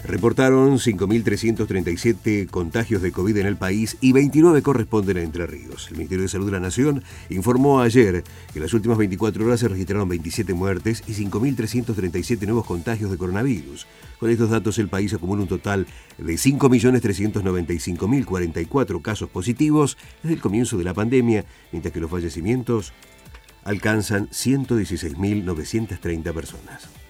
Reportaron 5.337 contagios de COVID en el país y 29 corresponden a Entre Ríos. El Ministerio de Salud de la Nación informó ayer que en las últimas 24 horas se registraron 27 muertes y 5.337 nuevos contagios de coronavirus. Con estos datos, el país acumula un total de 5.395.044 casos positivos desde el comienzo de la pandemia, mientras que los fallecimientos alcanzan 116.930 personas.